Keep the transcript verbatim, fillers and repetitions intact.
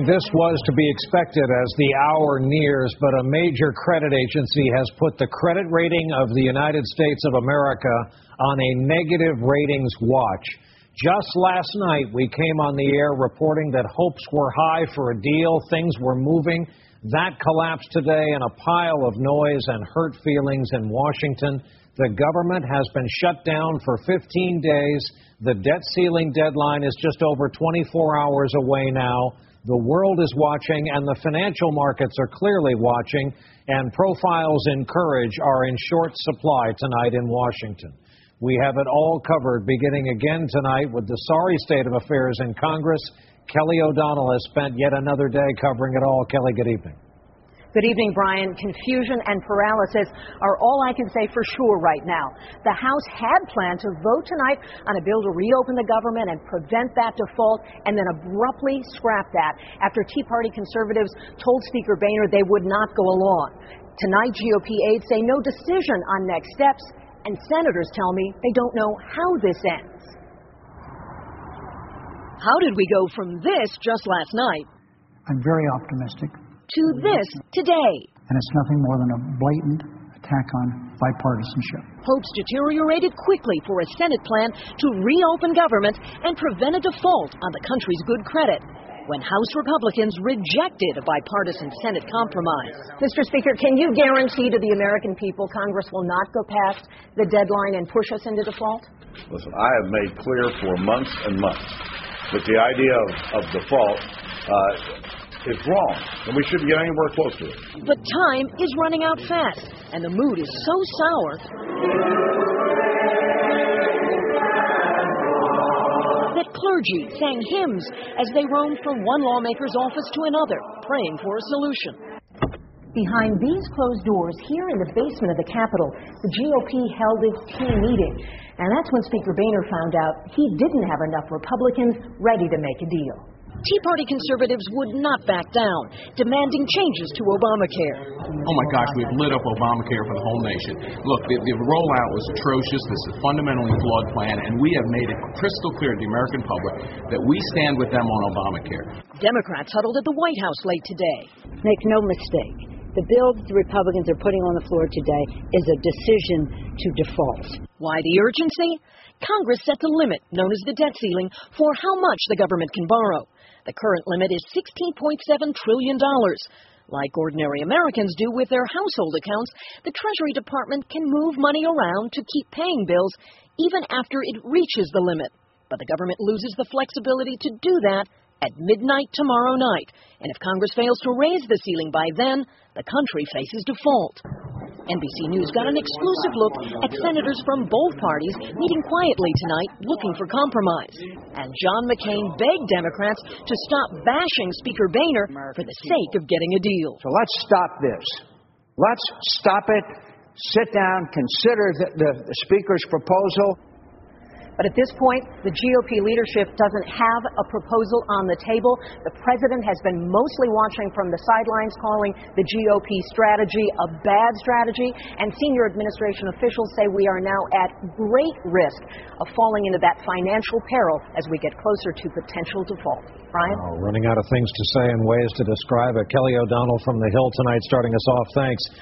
This was to be expected as the hour nears, but a major credit agency has put the credit rating of the United States of America on a negative ratings watch. Just last night, we came on the air reporting that hopes were high for a deal, things were moving. That collapsed today in a pile of noise and hurt feelings in Washington. The government has been shut down for fifteen days. The debt ceiling deadline is just over twenty-four hours away now. The world is watching, and the financial markets are clearly watching, and profiles in courage are in short supply tonight in Washington. We have it all covered beginning again tonight with the sorry state of affairs in Congress. Kelly O'Donnell has spent yet another day covering it all. Kelly, good evening. Good evening, Brian. Confusion and paralysis are all I can say for sure right now. The House had planned to vote tonight on a bill to reopen the government and prevent that default, and then abruptly scrap that after Tea Party conservatives told Speaker Boehner they would not go along. Tonight, G O P aides say no decision on next steps, and senators tell me they don't know how this ends. How did we go from this just last night I'm very optimistic. to this today? And it's nothing more than a blatant attack on bipartisanship. Hopes deteriorated quickly for a Senate plan to reopen government and prevent a default on the country's good credit when House Republicans rejected a bipartisan Senate compromise. Mister Speaker, can you guarantee to the American people Congress will not go past the deadline and push us into default? Listen, I have made clear for months and months that the idea of, of default uh, is wrong, and we shouldn't get anywhere close to it. But time is running out fast, and the mood is so sour that clergy sang hymns as they roamed from one lawmaker's office to another, praying for a solution. Behind these closed doors, here in the basement of the Capitol, the G O P held its team meeting. And that's when Speaker Boehner found out he didn't have enough Republicans ready to make a deal. Tea Party conservatives would not back down, demanding changes to Obamacare. Oh my gosh, we've lit up Obamacare for the whole nation. Look, the, the rollout was atrocious. This is a fundamentally flawed plan, and we have made it crystal clear to the American public that we stand with them on Obamacare. Democrats huddled at the White House late today. Make no mistake, the bill that the Republicans are putting on the floor today is a decision to default. Why the urgency? Congress set the limit, known as the debt ceiling, for how much the government can borrow. The current limit is sixteen point seven trillion dollars. Like ordinary Americans do with their household accounts, the Treasury Department can move money around to keep paying bills even after it reaches the limit. But the government loses the flexibility to do that at midnight tomorrow night. And if Congress fails to raise the ceiling by then, the country faces default. N B C News got an exclusive look at senators from both parties meeting quietly tonight looking for compromise. And John McCain begged Democrats to stop bashing Speaker Boehner for the sake of getting a deal. So let's stop this. Let's stop it, sit down, consider the, the, the Speaker's proposal. But at this point, the G O P leadership doesn't have a proposal on the table. The president has been mostly watching from the sidelines, calling the G O P strategy a bad strategy. And senior administration officials say we are now at great risk of falling into that financial peril as we get closer to potential default. Brian? Oh, running out of things to say and ways to describe it. Kelly O'Donnell from the Hill tonight starting us off. Thanks.